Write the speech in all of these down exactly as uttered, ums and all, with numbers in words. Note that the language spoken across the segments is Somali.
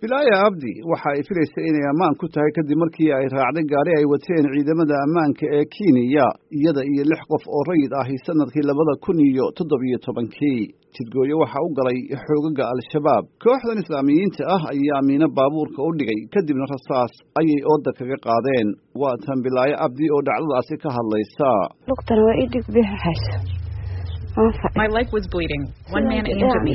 Bilaya Abdi waxa ay filaysay inay ammaan ku tahay kadib markii ay raacday gaari ay wateen ciidamada ammaanka ee Kenya iyada iyo lix qof oo rayid ah sanadkii labada kun iyo toddoba iyo tobankii jidgooyo waxa uu galay xoogaga al-shabaab kooxdan islaamiyiinta ah ayaa miina baabuurka u dhigay kadibna rasaas ayay ooda kaga qaadeen waa tan Bilaya Abdi oo dhacdadaasi ka hadlaysa doctor waa idig bixayso My leg was bleeding. One man aimed at me.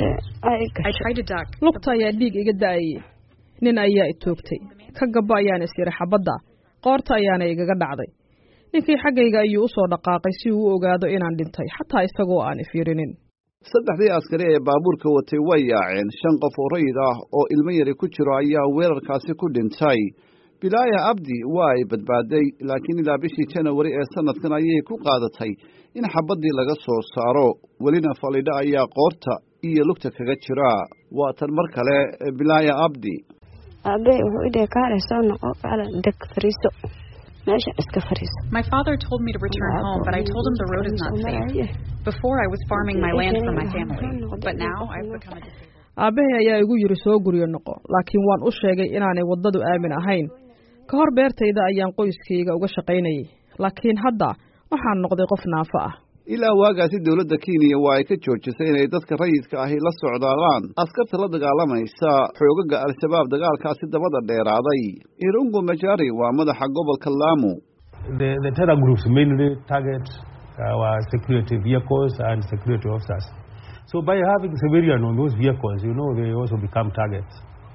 I tried to duck. Lugta ayaa dhiig iga daayay. Nin ayaa i toogtay. Ka gaba ayaan isir xabada. Qoorta ayaana igaga dhacday. Ninkii xaggayga ayuu u soo dhaqaaqay si uu u ogaado inaan dhintay, xataa isagoo aan fiirinin. Saddexdii askari ee baabuurka watay way yaaceen. Shan qof oo rayid ah oo ilmo yar ku jiro ayaa weerarkaasi ku dhintay. Bilaya Abdi waa ay badbaaday, laakiin ilaa bishii January ee sanadkan ayay ku qaadatay in xabadii laga soo saaro walina falidha ayaa qoorta iyo lugta kaga jira waa tan mar kale Bilaya Abdi abe wuxuu idee kaale soo noqo kala deg fariiso meesha iska fariiso My father told me to return home, but I told him the road is not safe. Before I was farming my land for my family, but now I've become a disabled. Abe ayaa igu yiri soo guriyo noqo, laakiin waan u sheegay inaanay wadadu aamin ahayn. Ka hor beertayda ayaan qoyskayga uga shaqaynayay, laakiin hadda waxaan noqday qof naafo ah. ilaa waagaasi dawladda Kenya waa ay ka joojisay inay dadka rayidka ahi la socdaalaan askarta la dagaalamaysa xoogaga al-shabaab dagaalkaasi dabada dheeraaday Irungu Majari waa madaxa gobolka Lamu the the terror groups mainly target our security vehicles and security officers so by having civilian on those vehicles you know they also become targets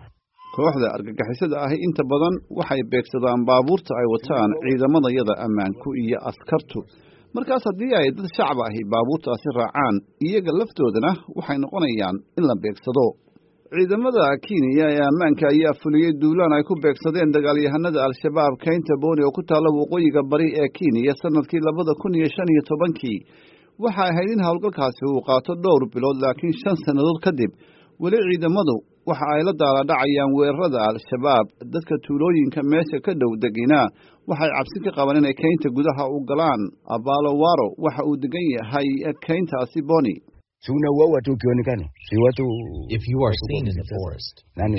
kooxda argagixisada ahi inta badan waxay beegsadaan baabuurta ay wataan ciidamadayada ammaanku iyo askartu markaas haddii ay dad shacab ahi baabuurtaasi raacaan iyaga laftoodana waxay noqonayaan in la beegsado ciidamada Kenya ee ammaanka ayaa fuliyay duulaan ay ku beegsadeen dagaalyahanada al-shabaab kaynta Boni oo ku taala waqooyiga bari ee Kenya sanadkii labada kun iyo shan iyo tobankii waxa ay ahayd in howlgalkaasi uu qaato dhowr bilood laakiin shan sanadood kadib wali ciidamadu waxa ay la daaladhacayaan weerarada al-shabaab dadka tuulooyinka meesha ka dhow degina waxay cabsi ka qabaan inay kaynta gudaha u galaan Abalo Waro waxa uu degan yahay kayntaasi Boni suna wawa tu kionekane si watu if you are seen in the forest nani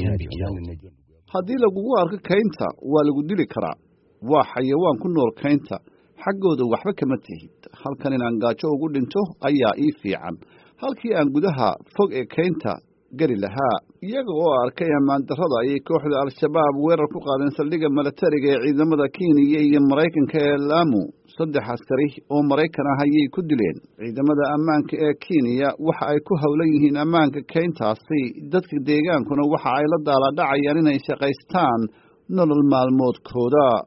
haddii lagugu arko kaynta waa lagu dili karaa waa xayawaan ku nool kaynta xaggooda waxba kama tihid halkan inaan gaajo ugu dhinto ayaa ii fiican halkii aan gudaha fog ee kaynta gari lahaa iyaga oo arkay ammaan darrada ayay kooxda al-shabaab weerar ku qaadeen saldhigga militariga ee ciidamada Kenya iyo Mareykanka ee Lamu saddex askari oo Mareykan ah ayay ku dileen ciidamada ammaanka ee Kenya waxa ay ku hawlan yihiin ammaanka kayntaasi dadka deegaankuna waxa ay la daaladhacayaan inay shaqaystaan nolol maalmoodkooda